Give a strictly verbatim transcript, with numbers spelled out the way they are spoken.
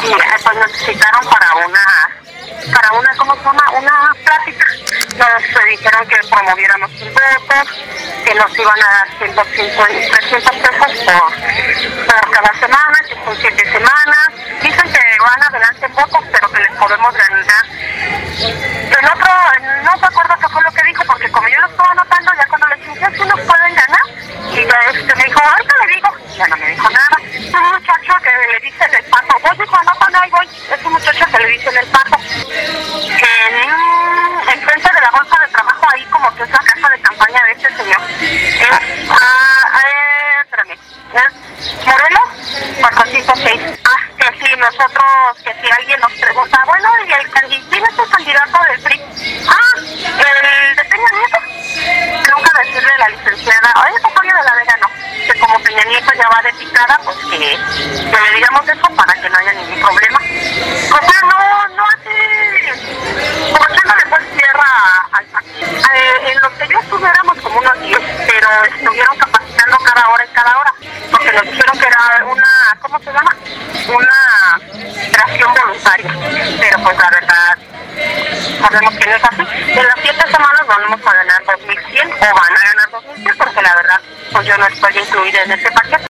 eh, pues nos citaron para una, para una, ¿cómo se llama? Una plática. Nos eh, dijeron que promoviéramos un voto, que nos iban a dar ciento cincuenta, trescientos pesos por, por cada semana, que son siete semanas. Dicen que van adelante en votos, pero que les podemos ganar. El otro, no me acuerdo qué fue lo que dijo, porque como yo lo estaba anotando, ya cuando le dije, sí nos pueden ganar, y ya este me dijo, ahorita le digo, ya no me dijo nada. Un muchacho que le dicen el pato, voy, dijo, anótame, ahí voy. Es un muchacho que le dicen el pato. En, enfrente de la bolsa de trabajo, ahí como que es la casa de campaña de este señor. Es, ah, eh, espérame, es Morelos, cuatrocientos seis. Ah, que si nosotros, que si alguien nos pregunta, bueno, y el candidato, ¿quién es el candidato del P R I? Ah, el de Peña Nieto. Nunca decirle a la licenciada, oye, Soforio de la Vega, no, que como Peña Nieto ya va de picada, pues que, que le digamos eso para que no haya ningún problema. O sea, no, no así, como echándole pues tierra al partido. Eh, en los que yo estuve éramos como unos diez, pero estuvieron capacitando cada hora y cada hora, porque nos dijeron que era una, ¿cómo se llama? Una creación voluntaria, pero pues la verdad sabemos que no es así. En las siete semanas vamos a ganar dos mil cien o van a ganar dos mil cien, porque la verdad pues yo no estoy incluida en ese paquete.